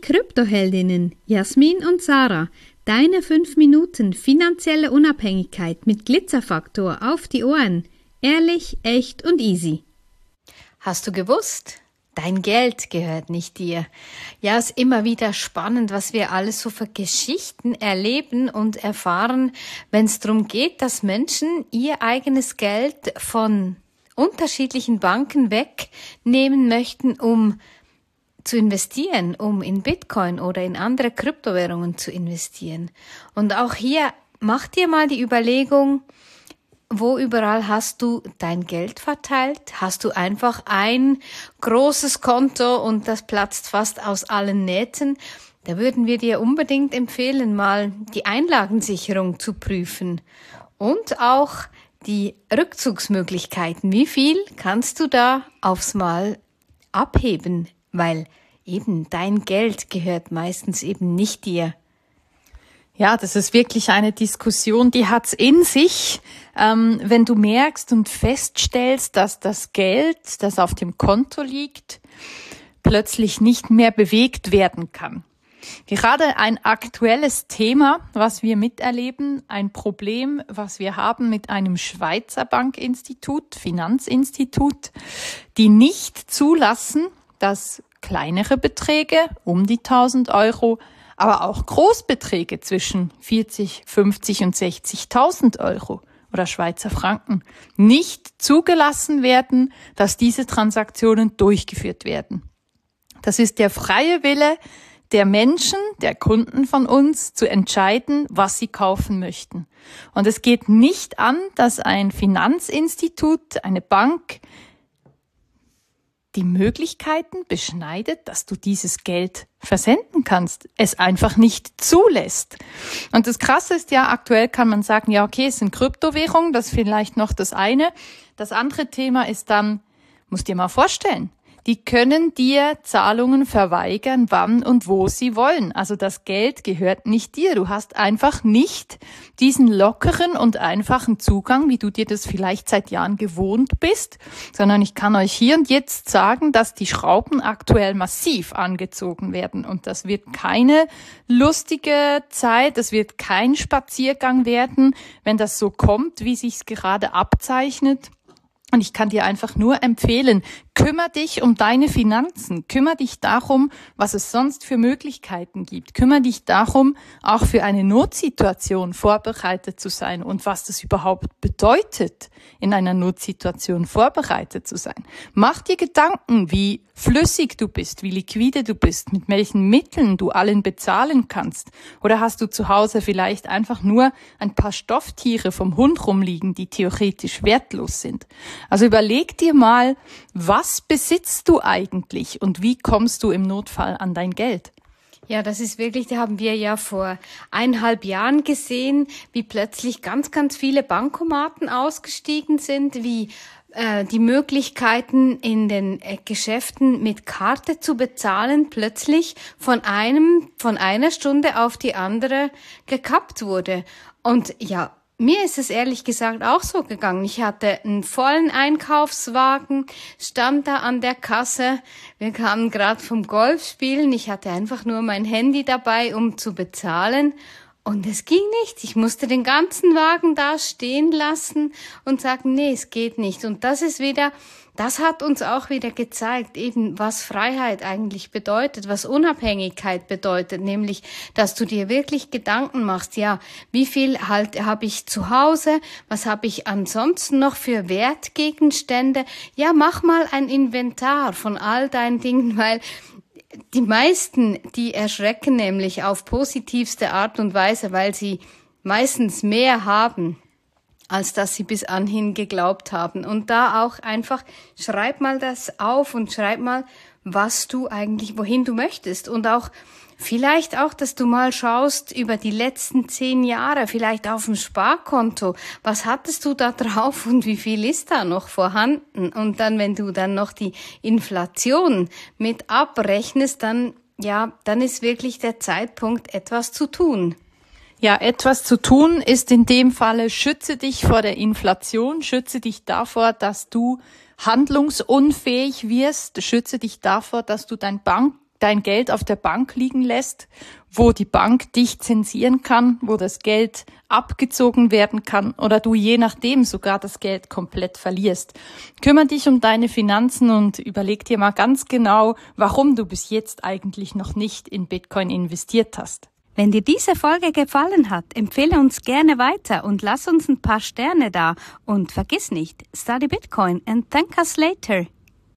Kryptoheldinnen Jasmin und Sarah. Deine 5 Minuten finanzielle Unabhängigkeit mit Glitzerfaktor auf die Ohren. Ehrlich, echt und easy. Hast du gewusst? Dein Geld gehört nicht dir. Ja, es ist immer wieder spannend, was wir alles so für Geschichten erleben und erfahren, wenn es darum geht, dass Menschen ihr eigenes Geld von unterschiedlichen Banken wegnehmen möchten, um zu investieren, um in Bitcoin oder in andere Kryptowährungen zu investieren. Und auch hier mach dir mal die Überlegung, wo überall hast du dein Geld verteilt? Hast du einfach ein großes Konto und das platzt fast aus allen Nähten? Da würden wir dir unbedingt empfehlen, mal die Einlagensicherung zu prüfen und auch die Rückzugsmöglichkeiten. Wie viel kannst du da aufs Mal abheben? Weil eben dein Geld gehört meistens eben nicht dir. Ja, das ist wirklich eine Diskussion, die hat's in sich. Wenn du merkst und feststellst, dass das Geld, das auf dem Konto liegt, plötzlich nicht mehr bewegt werden kann. Gerade ein aktuelles Thema, was wir miterleben, ein Problem, was wir haben mit einem Schweizer Bankinstitut, Finanzinstitut, die nicht zulassen, dass kleinere Beträge, um die 1.000 Euro, aber auch Großbeträge zwischen 40, 50 und 60.000 Euro oder Schweizer Franken nicht zugelassen werden, dass diese Transaktionen durchgeführt werden. Das ist der freie Wille der Menschen, der Kunden von uns, zu entscheiden, was sie kaufen möchten. Und es geht nicht an, dass ein Finanzinstitut, eine Bank, die Möglichkeiten beschneidet, dass du dieses Geld versenden kannst, es einfach nicht zulässt. Und das Krasse ist ja, aktuell kann man sagen, ja okay, es sind Kryptowährungen, das ist vielleicht noch das eine. Das andere Thema ist dann, musst dir mal vorstellen, die können dir Zahlungen verweigern, wann und wo sie wollen. Also das Geld gehört nicht dir. Du hast einfach nicht diesen lockeren und einfachen Zugang, wie du dir das vielleicht seit Jahren gewohnt bist, sondern ich kann euch hier und jetzt sagen, dass die Schrauben aktuell massiv angezogen werden. Und das wird keine lustige Zeit, das wird kein Spaziergang werden, wenn das so kommt, wie sich's gerade abzeichnet. Und ich kann dir einfach nur empfehlen, kümmere dich um deine Finanzen, kümmere dich darum, was es sonst für Möglichkeiten gibt, kümmere dich darum, auch für eine Notsituation vorbereitet zu sein und was das überhaupt bedeutet, in einer Notsituation vorbereitet zu sein. Mach dir Gedanken, wie flüssig du bist, wie liquide du bist, mit welchen Mitteln du allen bezahlen kannst. Oder hast du zu Hause vielleicht einfach nur ein paar Stofftiere vom Hund rumliegen, die theoretisch wertlos sind? Also überleg dir mal, was besitzt du eigentlich und wie kommst du im Notfall an dein Geld? Ja, das ist wirklich, da haben wir ja vor 1,5 Jahren gesehen, wie plötzlich ganz, ganz viele Bankomaten ausgestiegen sind, wie die Möglichkeiten in den Geschäften mit Karte zu bezahlen plötzlich von einer Stunde auf die andere gekappt wurde. Und ja, mir ist es ehrlich gesagt auch so gegangen. Ich hatte einen vollen Einkaufswagen, stand da an der Kasse. Wir kamen gerade vom Golfspielen. Ich hatte einfach nur mein Handy dabei, um zu bezahlen. Und es ging nicht. Ich musste den ganzen Wagen da stehen lassen und sagen, nee, es geht nicht. Und das hat uns auch wieder gezeigt, eben was Freiheit eigentlich bedeutet, was Unabhängigkeit bedeutet, nämlich, dass du dir wirklich Gedanken machst, ja, wie viel halt habe ich zu Hause, was habe ich ansonsten noch für Wertgegenstände? Ja, mach mal ein Inventar von all deinen Dingen, weil die meisten, die erschrecken nämlich auf positivste Art und Weise, weil sie meistens mehr haben, als dass sie bis anhin geglaubt haben. Und da auch einfach, schreib mal das auf und schreib mal, was du eigentlich, wohin du möchtest. Und auch, vielleicht auch, dass du mal schaust über die letzten 10 Jahre, vielleicht auf dem Sparkonto, was hattest du da drauf und wie viel ist da noch vorhanden? Und dann, wenn du dann noch die Inflation mit abrechnest, dann ist wirklich der Zeitpunkt, etwas zu tun. Ja, etwas zu tun ist in dem Falle, schütze dich vor der Inflation, schütze dich davor, dass du handlungsunfähig wirst, schütze dich davor, dass du dein dein Geld auf der Bank liegen lässt, wo die Bank dich zensieren kann, wo das Geld abgezogen werden kann oder du je nachdem sogar das Geld komplett verlierst. Kümmere dich um deine Finanzen und überleg dir mal ganz genau, warum du bis jetzt eigentlich noch nicht in Bitcoin investiert hast. Wenn dir diese Folge gefallen hat, empfehle uns gerne weiter und lass uns ein paar Sterne da. Und vergiss nicht, study Bitcoin and thank us later.